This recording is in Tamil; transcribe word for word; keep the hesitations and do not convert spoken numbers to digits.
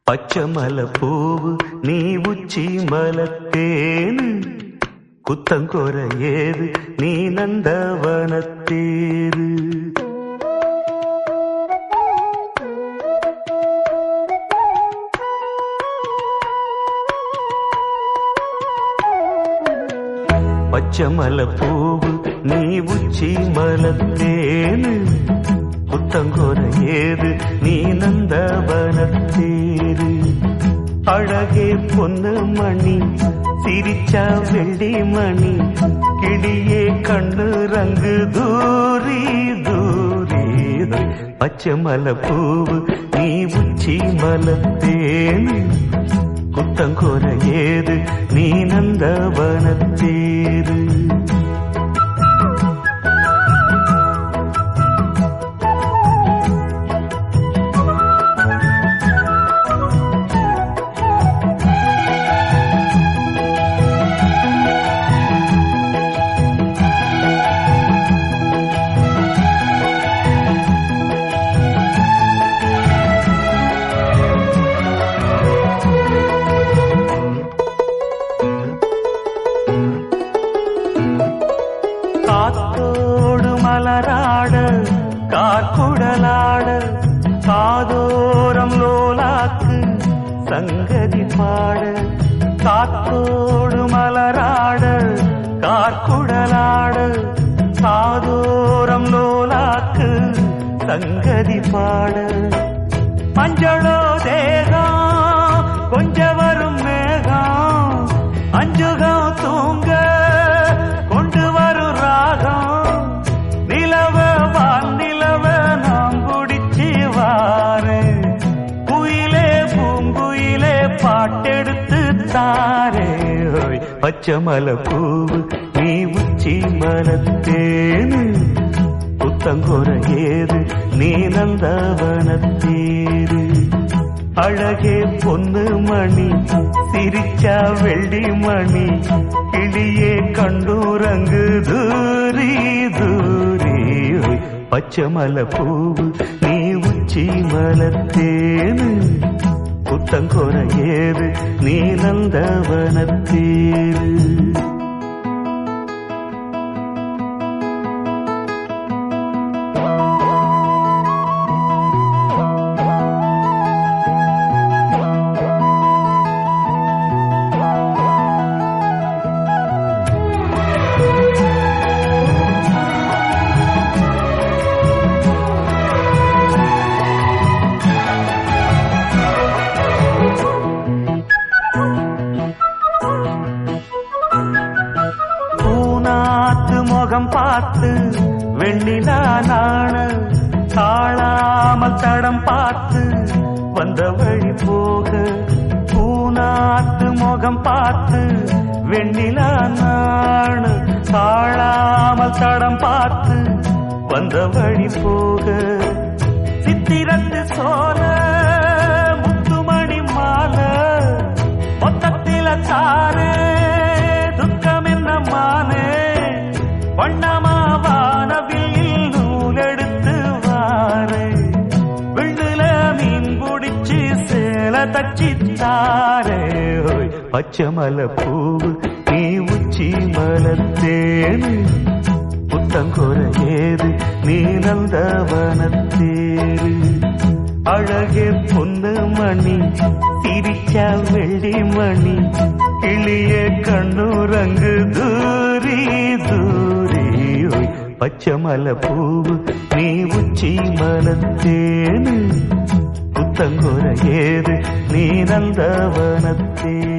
பச்சமல பூவு நீ உச்சி மலத்தேனு குத்தங்கொர ஏது நீ நந்தவனத்தேரு. பச்சமல பூவு நீ உச்சி மலத்தேனு குத்தங்கொர ஏது நீ நந்தவனத்தேரு. அழகே பொன்னு மணி சிரிச்சா வெள்ளி மணி கிளியே கண்ணு ரங்கு தூரி தூரி. பச்சமல பூவு நீ உச்சி மலத்தேனு குத்தங்கொர ஏது நீ நந்தவனத்தேரு. காத்தோடு மலராட கார்குடலாட காதோரம் லோலாக்கு சங்கதி பாட. காத்தோடு மலராட கார்குடலாட காதோரம் லோலாக்கு சங்கதி பாட. மஞ்சளோ தேகம் கொஞ்ச வரும் மேகம் அஞ்சுகம் தூங்க கொண்டு வரும் ராகம். நிலவ வான் நிலவ நாம் குடிச்சு வாரு குயிலே பூங்குயிலே பாட்டெடுத்து தாரே. பச்சமல பூவு நீ உச்சி மலத்தேனு குத்தங்கொர ஏது நீ நந்தவனத்தேரு. அழகே பொன்னு மணி சிரிச்சா வெள்ளி மணி கிளியே கண்டூரங்கு தூரி தூரி. பச்சமல பூவு நீ உச்சி மலத்தேனு குத்தங்கொர ஏது நீ நந்தவனத்தேரு. முகம் பார்த்து வெண்ணிலா நாண தாழாமல் தடம் பார்த்து வந்த வழி போக. பூநாத்து முகம் பார்த்து வெண்ணிலா நாண தாழாமல் தடம் பார்த்து வந்த வழி போக. சித்திரத்து சோல முத்துமணி மாலை மொத்தத்தில தாரே துக்கம் என்ன மானே. வண்ணமாவானவில் நூலெடுத்து வாரு விண்ணுல மீன் குடிச்சு சேல தச்சி தாரே. பச்சமல பூவு நீ உச்சி மலத்தேனு குத்தங்கொர ஏது நீ நந்தவனத்தேரு. அழகே பொன்னு மணி சிரிச்சா வெள்ளி மணி கிளியே கண்ணூரங்கு தூரி தூரி. பச்சமல பூவு நீ உச்சி மலத்தேனு குத்தங்கொர ஏது நீ நந்தவனத்தேரு.